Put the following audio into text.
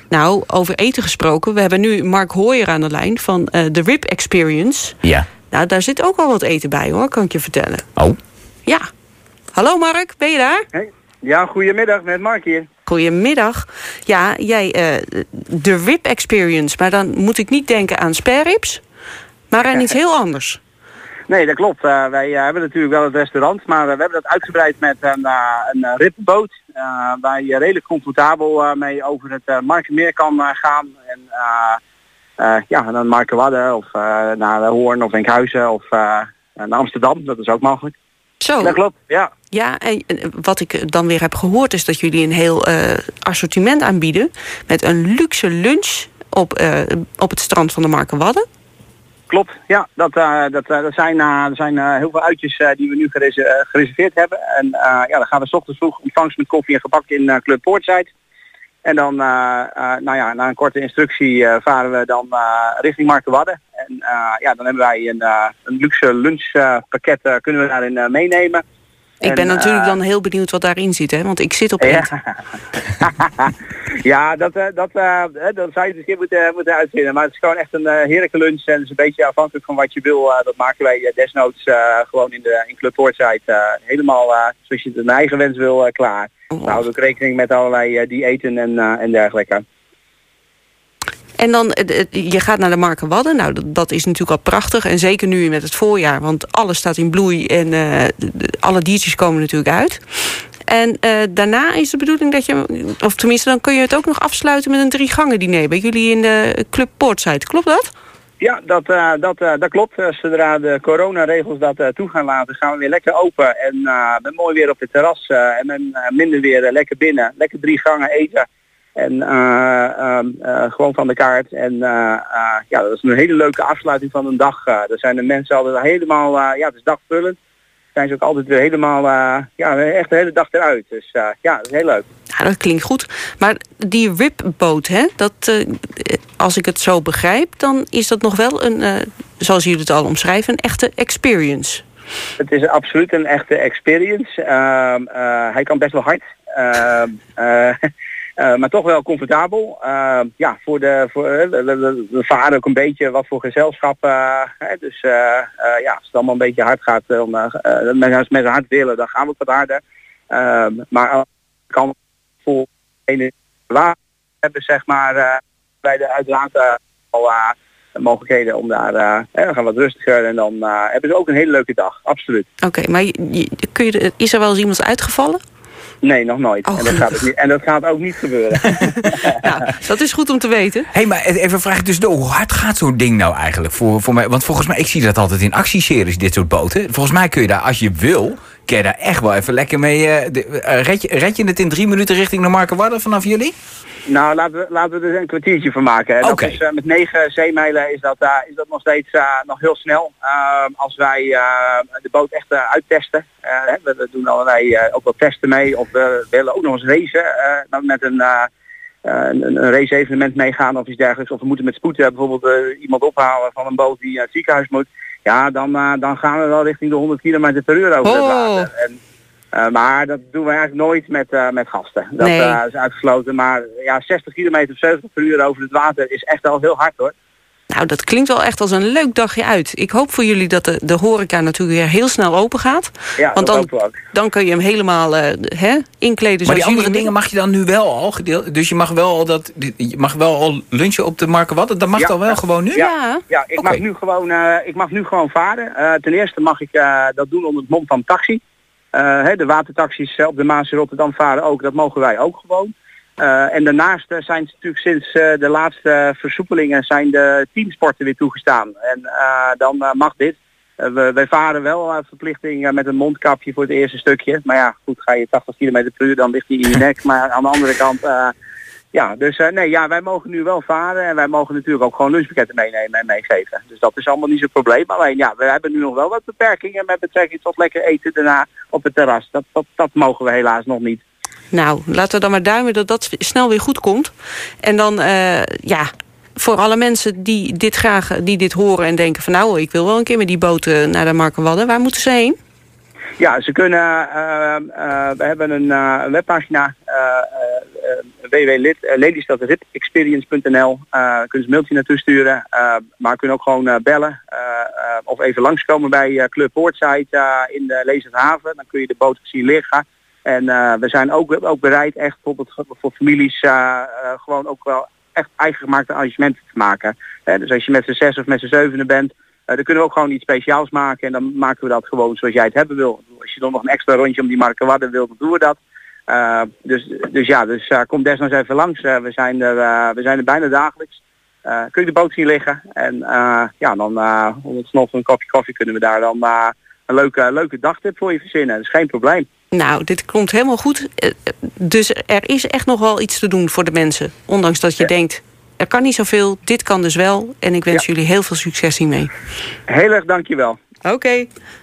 Nou, over eten gesproken. We hebben nu Mark Hooyer aan de lijn van The Rib Experience. Ja. Nou, daar zit ook al wat eten bij, hoor, kan ik je vertellen. Oh. Ja. Hallo Mark, ben je daar? Hey. Ja, goedemiddag, met Mark hier. Goedemiddag. Ja, jij, The Rib Experience. Maar dan moet ik niet denken aan spareribs, maar aan iets heel anders. Nee, dat klopt. Wij hebben natuurlijk wel het restaurant, maar we hebben dat uitgebreid met een ribboot. Waar je redelijk comfortabel mee over het Markermeer kan gaan. En dan Markerwadde of naar Hoorn of Enkhuizen of naar Amsterdam. Dat is ook mogelijk. Zo. Dat klopt, ja. Ja, en wat ik dan weer heb gehoord is dat jullie een heel assortiment aanbieden met een luxe lunch op het strand van de Markerwadde. Klopt, ja. Er zijn heel veel uitjes die we nu gereserveerd hebben. En dan gaan we 's ochtends vroeg ontvangst met koffie en gebak in Club Poortside. En dan, na een korte instructie varen we dan richting Markerwadde. En dan hebben wij een luxe lunchpakket kunnen we daarin meenemen. Ik ben natuurlijk dan heel benieuwd wat daarin zit, hè? Want ik zit op eten. Ja, dat zou je dus keer moeten uitvinden. Maar het is gewoon echt een heerlijke lunch. En het is een beetje afhankelijk van wat je wil. Dat maken wij desnoods gewoon in Club Poortside helemaal zoals je het naar eigen wens wil klaar. We houden ook rekening met allerlei diëten en dergelijke. En dan, je gaat naar de Markerwadde. Nou, dat is natuurlijk al prachtig. En zeker nu met het voorjaar. Want alles staat in bloei. En alle diertjes komen natuurlijk uit. En daarna is de bedoeling dat je... Of tenminste, dan kun je het ook nog afsluiten met een 3 gangen diner. Bij jullie in de Club Poortside. Klopt dat? Ja, dat klopt. Zodra de coronaregels dat toe gaan laten, gaan we weer lekker open. En met mooi weer op het terras. En met minder weer lekker binnen. Lekker 3 gangen eten. En gewoon van de kaart. En dat is een hele leuke afsluiting van een dag. Daar zijn de mensen altijd helemaal, het is dagvullend. Zijn ze ook altijd weer helemaal, echt de hele dag eruit. Dus dat is heel leuk. Ja, dat klinkt goed. Maar die ribboot, hè, als ik het zo begrijp, dan is dat nog wel een, zoals jullie het al omschrijven, een echte experience. Het is absoluut een echte experience. Hij kan best wel hard. Maar toch wel comfortabel. We varen ook een beetje wat voor gezelschap. Dus als het allemaal een beetje hard gaat, als mensen hard willen, dan gaan we ook wat harder. Maar als kan voor een hebben, zeg maar, bij de uiteraard al mogelijkheden om daar dan gaan we wat rustiger en dan hebben ze ook een hele leuke dag, absoluut. Oké, maar is er wel eens iemand uitgevallen? Nee, nog nooit. Oh, en dat gaat ook niet gebeuren. Ja, dat is goed om te weten. Hey, maar even vraag ik dus door. Hoe hard gaat zo'n ding nou eigenlijk voor mij? Want volgens mij, ik zie dat altijd in actieseries, dit soort boten. Volgens mij kun je daar, als je wil, kun je daar echt wel even lekker mee... red je het in 3 minuten richting de Markerwadde vanaf jullie? Nou, laten we er een kwartiertje van maken. Hè. Okay. Dat is, met 9 zeemijlen is dat nog steeds nog heel snel. Als wij de boot echt uittesten. We doen allerlei ook wel testen mee. Of we willen ook nog eens racen. Met een race-evenement meegaan of iets dergelijks. Of we moeten met spoed bijvoorbeeld iemand ophalen van een boot die naar het ziekenhuis moet. Ja, dan gaan we wel richting de 100 km per uur over het water. Maar dat doen we eigenlijk nooit met gasten. Dat is uitgesloten. Maar 60 kilometer of 70 per uur over het water is echt al heel hard, hoor. Nou, dat klinkt wel echt als een leuk dagje uit. Ik hoop voor jullie dat de horeca natuurlijk weer heel snel open gaat. Ja, want dan kun je hem helemaal inkleden. Maar die andere dingen mag je dan nu wel al gedeeld. Dus je mag wel al lunchen op de Markerwadde. Dat mag dan wel gewoon nu? Ja, ik mag nu gewoon varen. Ten eerste mag ik dat doen onder het mom van taxi. De watertaxis op de Maas in Rotterdam varen ook, dat mogen wij ook gewoon. En daarnaast zijn ze natuurlijk sinds de laatste versoepelingen zijn de teamsporten weer toegestaan. En dan mag dit. Wij varen wel verplichting met een mondkapje voor het eerste stukje. Maar ja, goed, ga je 80 km per uur, dan ligt hij in je nek. Maar aan de andere kant... wij mogen nu wel varen en wij mogen natuurlijk ook gewoon lunchpakketten meenemen en meegeven. Dus dat is allemaal niet zo'n probleem. Alleen we hebben nu nog wel wat beperkingen met betrekking tot lekker eten daarna op het terras. Dat mogen we helaas nog niet. Nou, laten we dan maar duimen dat dat snel weer goed komt. En dan, voor alle mensen die dit horen en denken van nou, ik wil wel een keer met die boot naar de Markerwadde. Waar moeten ze heen? Ja, ze kunnen, we hebben een webpagina, www.lelystadripexperience.nl. Kunnen ze een mailtje naartoe sturen, maar kunnen ook gewoon bellen of even langskomen bij Club Poortside in de Lelystadhaven. Dan kun je de boot zien liggen. En we zijn ook bereid echt bijvoorbeeld voor families gewoon ook wel echt eigen gemaakte arrangementen te maken. Dus als je met z'n 6 of met z'n 7 bent, dan kunnen we ook gewoon iets speciaals maken. En dan maken we dat gewoon zoals jij het hebben wil. Als je dan nog een extra rondje om die Markerwadden wilt, dan doen we dat. Dus kom desnoods even langs. We zijn er bijna dagelijks. Kun je de boot zien liggen. En dan onder het nog een kopje koffie kunnen we daar dan een leuke dagtip voor je verzinnen. Dat is geen probleem. Nou, dit komt helemaal goed. Dus er is echt nog wel iets te doen voor de mensen. Ondanks dat je denkt, er kan niet zoveel. Dit kan dus wel. En ik wens jullie heel veel succes hiermee. Heel erg dankjewel. Oké.